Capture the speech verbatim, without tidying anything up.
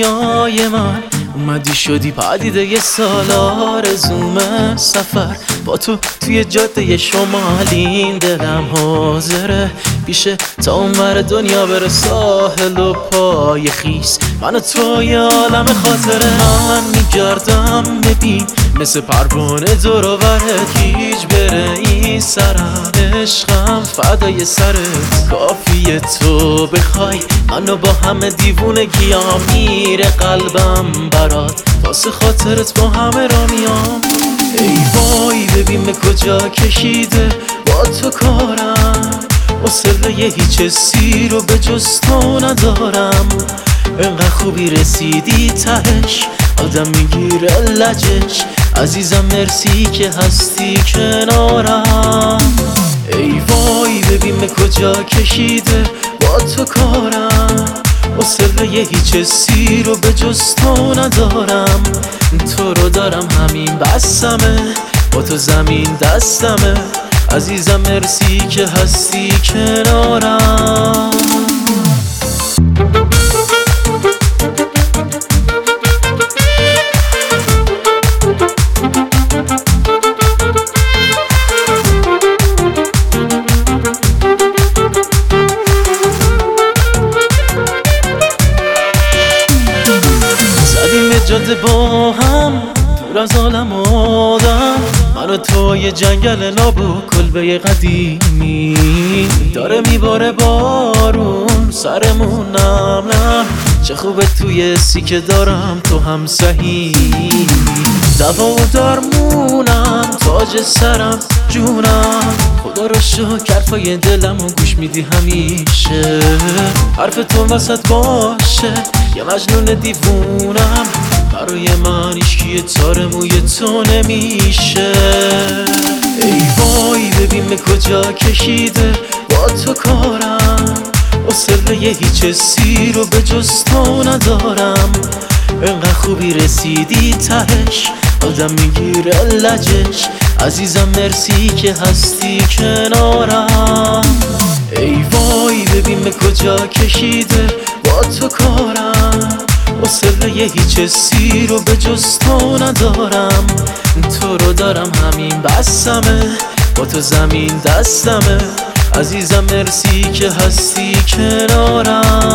دنیای من اومدی شدی پدیده یه سال آرزوم سفر با تو توی جاده شمالین دلم حاضره پیشه تا اونور دنیا بره ساحل و پای خیس من و تو یه عالم خاطره من میگردم ببین مثل پروانه دور و برت هیچ بره این سرم عشقم فدای سرت کافیه تو بخوای منو با همه دیوونگیام میره قلبم برات واسه خاطرت با همه را میام ای وای ببین به کجا کشیده با تو کارم واسه یه هیچ حسی رو به جز تو ندارم انقدر خوبی رسیدی تهش آدم میگیره لجش عزیزم مرسی که هستی کنارم ای وای ببین به کجا کشیده با تو کارم واسه یه هیچ حسی رو به جز تو ندارم تو رو دارم همین بسمه با تو زمین دستمه عزیزم مرسی که هستی کنارم جاده با هم دور از عالم آدم من و تو یه جنگل نابو کلبه قدیمی داره میباره بارون سرمون نم نم چه خوبه توی سیکه دارم تو هم سهی دوا و درمونم تاج سرم جونم خدا رو شکر حرفای دلم و گوش میدی همیشه حرف تو وسط باشه یه مجنون دیوونم برای من ایشکی تار موی تو نمیشه ای وای ببین به کجا کشیده با تو کارم واسه یه هیچ حسی رو به جز تو ندارم انقدر خوبی رسیدی تهش آدم میگیره لجش عزیزم مرسی که هستی کنارم ای وای ببین به کجا کشیده با تو کارم واسه یه هیچ حسی رو به جز تو ندارم تو رو دارم همین بسمه با تو زمین دستمه عزیزم مرسی که هستی کنارم